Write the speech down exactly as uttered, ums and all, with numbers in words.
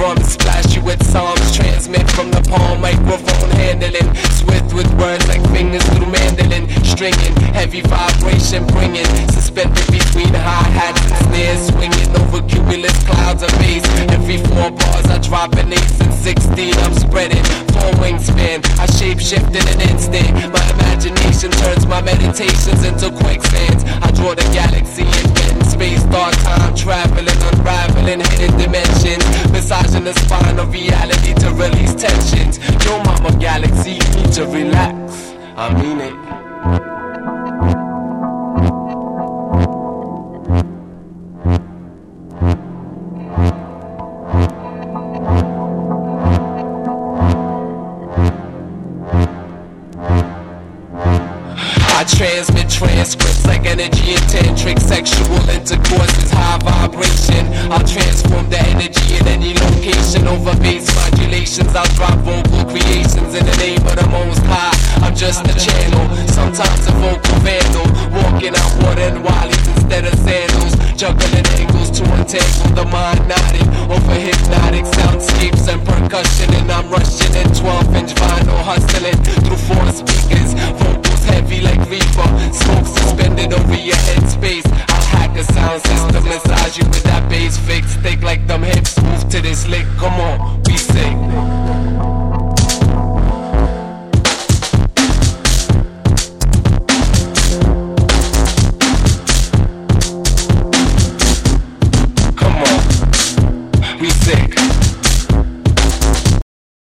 drums, splash you with psalms, transmit from the palm, microphone handling, swift with words like fingers through mandolin, stringing, heavy vibration bringing, suspended between hi-hats and snares, swinging over cumulus clouds of bass. Every four bars I drop an ace and sixteen I'm spreading, four wingspan, I shape shift in an instant. My imagination turns my meditations into quicksands. I draw the galaxy and bend space, thought time traveling, unraveling hidden dimensions, massaging the spine of reality to release tensions. Yo mama galaxy, you need to relax, I mean it. I transmit transcripts like energy and tantric. Sexual intercourse is high vibration. I'll transform the energy in any location. Over bass modulations, I'll drop vocal creations in the name of the most high. I'm just a channel, sometimes a vocal vandal, walking out water and wallies instead of sandals, juggling angles to untangle the mind, nodding over hypnotic soundscapes and percussion. And I'm rushing in twelve inch vinyl, hustling through four speakers, vocals heavy like reefer, smoke suspended over your headspace. I'll hack a sound system, massage you with that bass fix, thick like them hips. Move to this lick, come on, we sick.